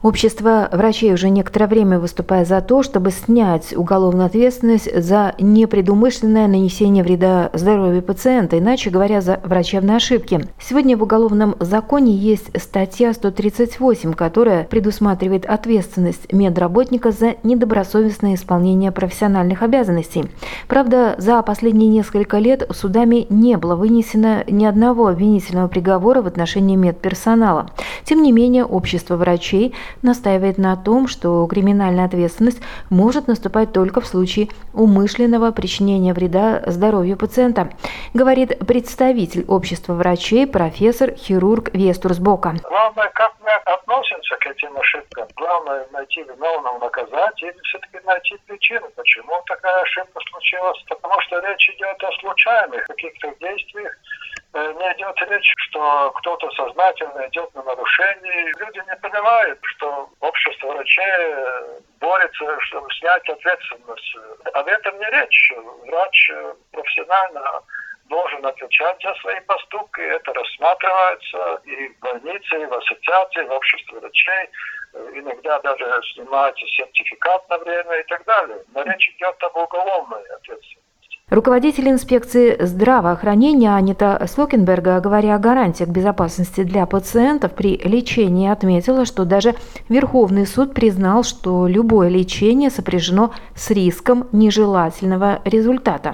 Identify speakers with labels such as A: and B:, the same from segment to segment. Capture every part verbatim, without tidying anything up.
A: Общество врачей уже некоторое время выступает за то, чтобы снять уголовную ответственность за непредумышленное нанесение вреда здоровью пациента, иначе говоря, за врачебные ошибки. Сегодня в Уголовном законе есть статья сто тридцать восемь, которая предусматривает ответственность медработника за недобросовестное исполнение профессиональных обязанностей. Правда, за последние несколько лет судами не было вынесено ни одного обвинительного приговора в отношении медперсонала. Тем не менее, общество врачей настаивает на том, что криминальная ответственность может наступать только в случае умышленного причинения вреда здоровью пациента, говорит представитель общества врачей, профессор, хирург Вестурс Бока.
B: Главное, как мы относимся к этим ошибкам. Главное найти виновного, наказать, или все-таки найти причину, почему такая ошибка случилась. Потому что речь идет о случайных каких-то действиях. Не идет речь, что кто-то сознательно идет на нарушение. Люди не понимают, что общество врачей борется, чтобы снять ответственность. Об этом не речь. Врач профессионально должен отвечать за свои поступки. Это рассматривается и в больнице, и в ассоциации, и в обществе врачей. Иногда даже снимается сертификат на время и так далее. Но речь идет об уголовной ответственности.
A: Руководитель инспекции здравоохранения Анита Слокенберга, говоря о гарантиях безопасности для пациентов при лечении, отметила, что даже Верховный суд признал, что любое лечение сопряжено с риском нежелательного результата.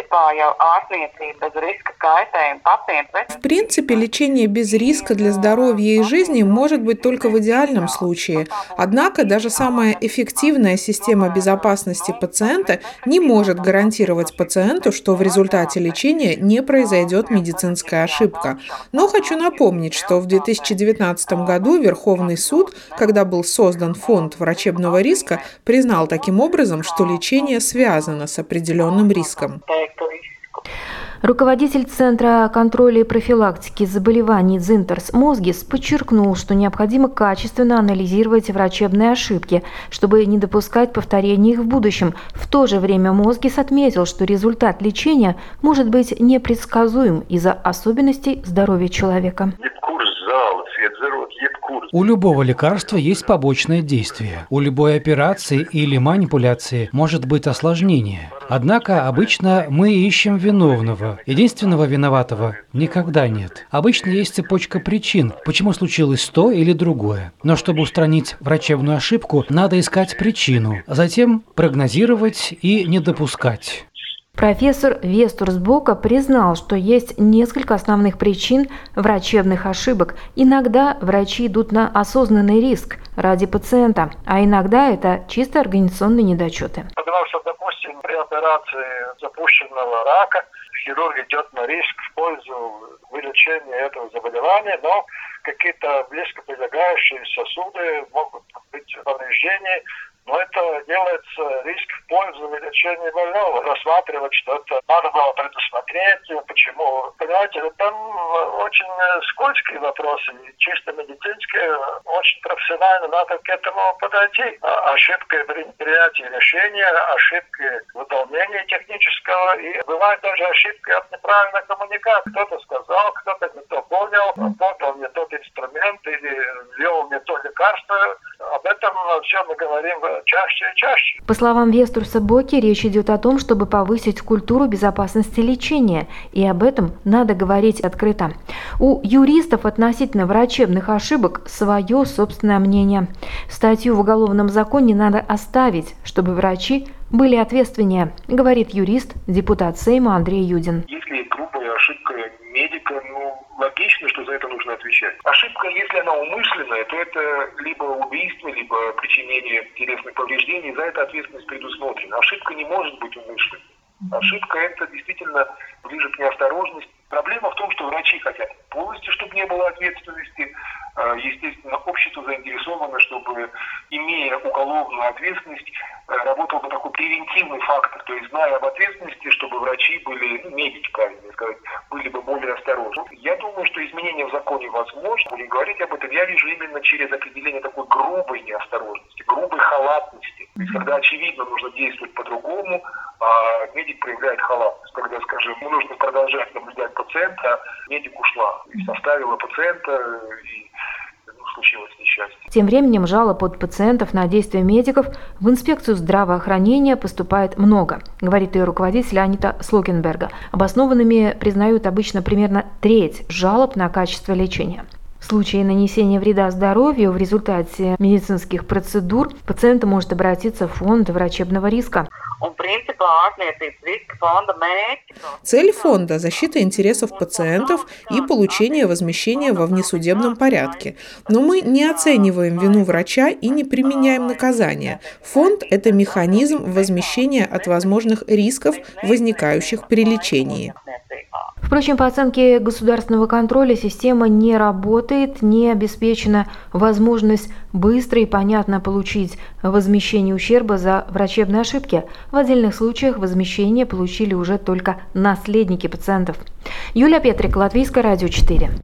C: В принципе, лечение без риска для здоровья и жизни может быть только в идеальном случае. Однако даже самая эффективная система безопасности пациента не может гарантировать пациенту, что в результате лечения не произойдет медицинская ошибка. Но хочу напомнить, что в две тысячи девятнадцатом году Верховный суд, когда был создан фонд врачебного риска, признал таким образом, что лечение связано с определенным риском.
A: Руководитель Центра контроля и профилактики заболеваний Дзинтерс Мозгис подчеркнул, что необходимо качественно анализировать врачебные ошибки, чтобы не допускать повторения их в будущем. В то же время Мозгис отметил, что результат лечения может быть непредсказуем из-за особенностей здоровья человека.
D: У любого лекарства есть побочное действие. У любой операции или манипуляции может быть осложнение. Однако обычно мы ищем виновного. Единственного виноватого никогда нет. Обычно есть цепочка причин, почему случилось то или другое. Но чтобы устранить врачебную ошибку, надо искать причину, а затем прогнозировать и не допускать.
A: Профессор Вестурс Бока признал, что есть несколько основных причин врачебных ошибок. Иногда врачи идут на осознанный риск ради пациента, а иногда это чисто организационные недочеты.
B: Потому что, допустим, при операции запущенного рака хирург идет на риск в пользу вылечения этого заболевания, но какие-то близко прилегающие сосуды могут быть повреждены. Но это делается риск в пользу лечения больного. Рассматривать, что это надо было предусмотреть. Почему? Понимаете, там очень скользкие вопросы. Чисто медицинские, очень профессионально надо к этому подойти. Ошибки при принятии решения, ошибки в выполнении технического. И бывают даже ошибки от неправильной коммуникации. Кто-то сказал, кто-то не то понял, подал не тот инструмент или ввел не то лекарство. Об этом все мы говорим чаще и чаще.
A: По словам Вестурса Боки, речь идет о том, чтобы повысить культуру безопасности лечения, и об этом надо говорить открыто. У юристов относительно врачебных ошибок свое собственное мнение. Статью в Уголовном законе надо оставить, чтобы врачи были ответственнее, говорит юрист, депутат Сейма Андрей Юдин.
E: Если грубая ошибка медика, ну, логично, что за это нужно отвечать. Ошибка, если она умышленная, то это либо убийство, либо причинение телесных повреждений, за это ответственность предусмотрена. Ошибка не может быть умышленной. Ошибка – это действительно ближе к неосторожности. Проблема в том, что врачи хотят полностью, чтобы не было ответственности. Естественно, общество заинтересовано, чтобы, имея уголовную ответственность, работал бы такой превентивный фактор. То есть, зная об ответственности, чтобы врачи были, ну, медики, правильно сказать, были бы более осторожны. Я думаю, что изменения в законе возможны. Будем говорить об этом, я вижу именно через определение такой грубой неосторожности, грубой халатности. То есть, когда очевидно нужно действовать по-другому, а медик проявляет халатность. Когда, скажем, ему нужно продолжать наблюдать пациента, медик ушла, и составила пациента, и ну, случилось несчастье.
A: Тем временем жалоб от пациентов на действия медиков в инспекцию здравоохранения поступает много, говорит ее руководитель Анита Слокенберга. Обоснованными признают обычно примерно треть жалоб на качество лечения. В случае нанесения вреда здоровью в результате медицинских процедур пациент может обратиться в фонд врачебного риска.
C: Цель фонда – защита интересов пациентов и получение возмещения во внесудебном порядке. Но мы не оцениваем вину врача и не применяем наказания. Фонд – это механизм возмещения от возможных рисков, возникающих при лечении.
A: Впрочем, по оценке государственного контроля, система не работает, не обеспечена возможность быстро и понятно получить возмещение ущерба за врачебные ошибки. В отдельных случаях возмещение получили уже только наследники пациентов. Юлия Петрик, Латвийское радио четыре.